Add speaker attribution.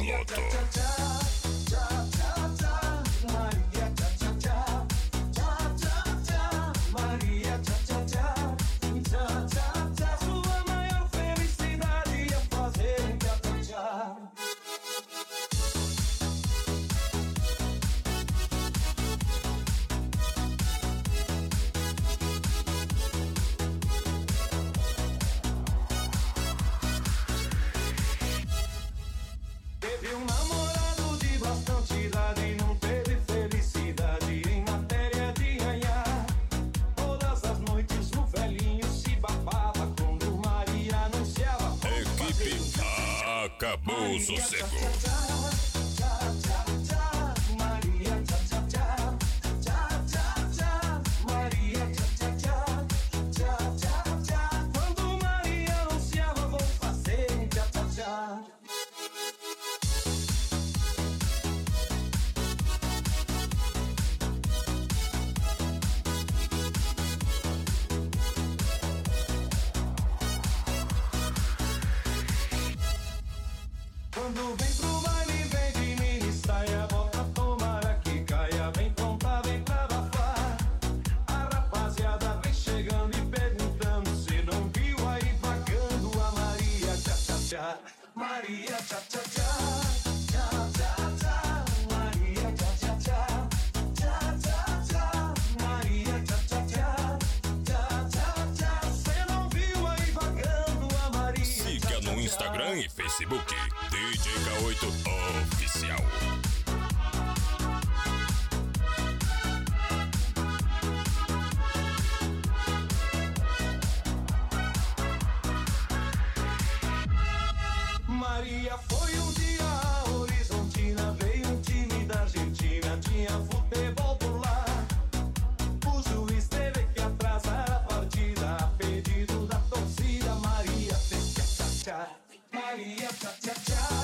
Speaker 1: Loto.
Speaker 2: Sua maior felicidade é fazer um tchá-tchá-tchá. Teve um namorado de bastante idade e não teve felicidade em matéria de ganhar. Todas as noites o velhinho se babava quando Maria anunciava.
Speaker 1: Equipe Acabou o Sossego.
Speaker 2: Maria tchá-tchá-tchá, tchá-tchá-tchá, Maria tchá-tchá-tchá, tchá-tchá-tchá. Quando Maria anunciava, vou fazer um tchá-tchá-tchá. Quando vem pro baile, vem de mini saia, bota tomara que caia, bem pronta, vem pra abafar. A rapaziada vem chegando e perguntando se não viu aí vagando a Maria tchá-tchá-tchá. Maria tchá-tchá-tchá, tchá-tchá-tchá, Maria tchá-tchá-tchá, tchá-tchá-tchá, Maria tchá-tchá-tchá, tchá-tchá-tchá. Cê não viu aí vagando a Maria
Speaker 1: Siga no
Speaker 2: tchá-tchá-tchá.
Speaker 1: Instagram e Facebook DJ K8 Oficial.
Speaker 2: Maria foi um dia a Horizontina, veio um time da Argentina, tinha futebol por lá. O juiz teve que atrasar a partida, a pedido da torcida. Maria fez tchá-tchá-tchá, Maria tchá-tchá-tchá,